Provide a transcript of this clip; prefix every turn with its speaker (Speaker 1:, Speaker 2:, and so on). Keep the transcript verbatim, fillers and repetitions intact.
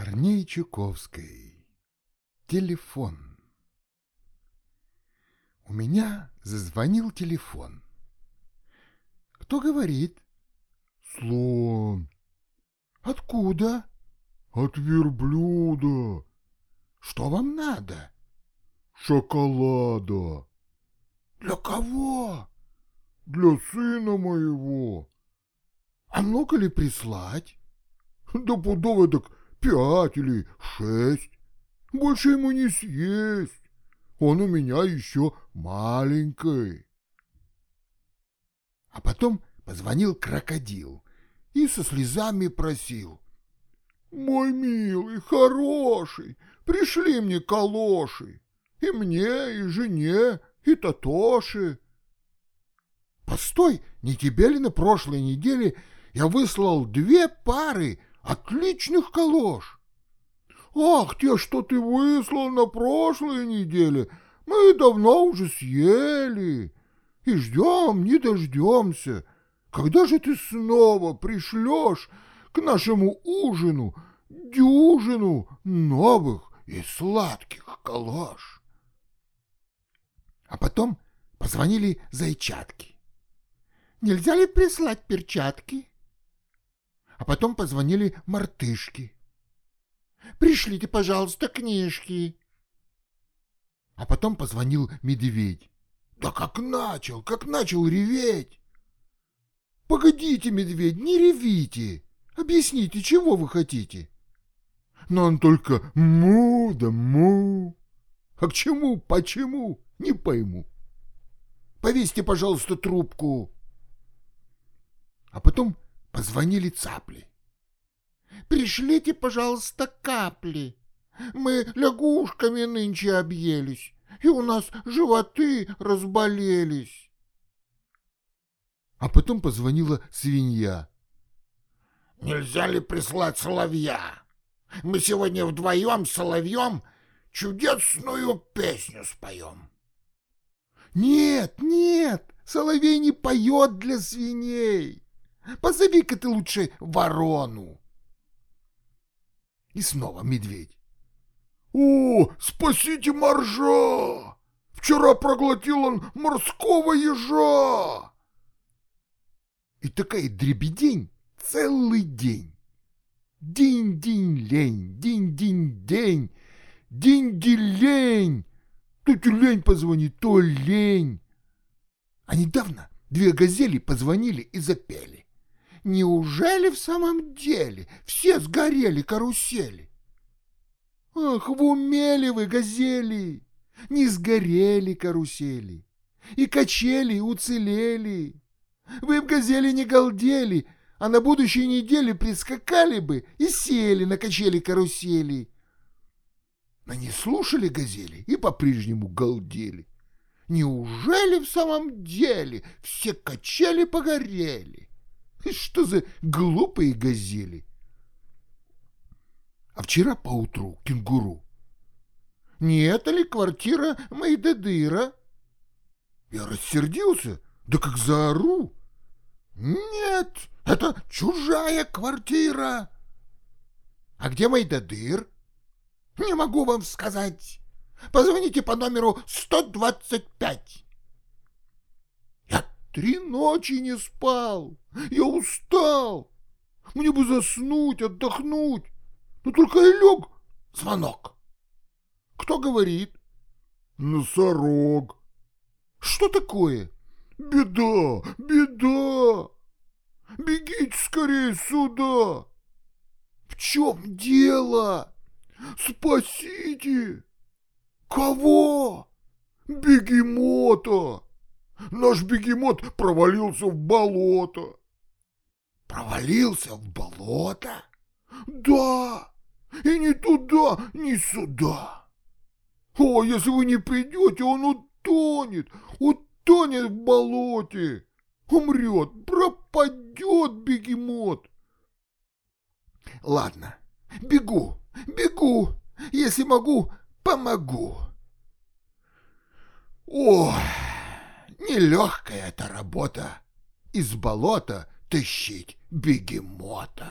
Speaker 1: Корней Чуковской. Телефон. У меня зазвонил телефон. Кто говорит?
Speaker 2: Слон.
Speaker 1: Откуда?
Speaker 2: От верблюда.
Speaker 1: Что вам надо?
Speaker 2: Шоколада.
Speaker 1: Для кого?
Speaker 2: Для сына моего.
Speaker 1: А много ли прислать?
Speaker 2: Да пудово так пять или шесть. Больше ему не съесть. Он у меня еще маленький.
Speaker 1: А потом позвонил крокодил и со слезами просил:
Speaker 2: «Мой милый, хороший, пришли мне калоши, и мне, и жене, и Татоши».
Speaker 1: Постой, не тебе ли на прошлой неделе я выслал две пары отличных калош?
Speaker 2: Ах, те, что ты выслал на прошлой неделе, мы давно уже съели и ждем, не дождемся. Когда же ты снова пришлешь к нашему ужину дюжину новых и сладких калош?
Speaker 1: А потом позвонили зайчатки. Нельзя ли прислать перчатки? А потом позвонили мартышки. Пришлите, пожалуйста, книжки. А потом позвонил медведь. Да как начал, как начал реветь. Погодите, медведь, не ревите. Объясните, чего вы хотите?
Speaker 2: Но он только му да му. А к чему, почему, не пойму.
Speaker 1: Повесьте, пожалуйста, трубку. А потом позвонили цапли. Пришлите, пожалуйста, капли. Мы лягушками нынче объелись, и у нас животы разболелись. А потом позвонила свинья. Нельзя ли прислать соловья? Мы сегодня вдвоем с соловьем чудесную песню споем. Нет, нет, соловей не поет для свиней. Позови-ка ты лучше ворону. И снова медведь.
Speaker 2: О, спасите моржа! Вчера проглотил он морского ежа!
Speaker 1: И такая дребедень целый день. Динь-динь-лень, динь-динь-день, динь-динь-лень. То тюлень позвонит, то лень. А недавно две газели позвонили и запели. Неужели в самом деле все сгорели карусели? Ах, в уме ли вы, газели? Не сгорели карусели, и качели уцелели. Вы в газели не галдели, а на будущей неделе прискакали бы и сели на качели-карусели. Но не слушали газели и по-прежнему галдели. Неужели в самом деле все качели погорели? Что за глупые газели? А вчера поутру кенгуру. Не это ли квартира Майдадыра? Я рассердился, да как заору. Нет, это чужая квартира. А где Майдадыр? Не могу вам сказать. Позвоните по номеру сто двадцать пять. Я три ночи не спал. Я устал. Мне бы заснуть, отдохнуть. Но только и лег. Звонок. Кто говорит?
Speaker 2: Носорог.
Speaker 1: Что такое?
Speaker 2: Беда, беда. Бегите скорее сюда.
Speaker 1: В чем дело?
Speaker 2: Спасите.
Speaker 1: Кого?
Speaker 2: Бегемота. Наш бегемот провалился в болото.
Speaker 1: Провалился в болото?
Speaker 2: Да. И ни туда, ни сюда. О, если вы не придете, он утонет, утонет в болоте. Умрет, пропадет бегемот.
Speaker 1: Ладно, бегу, бегу. Если могу, помогу. Ох, нелегкая эта работа. Из болота тащить бегемота.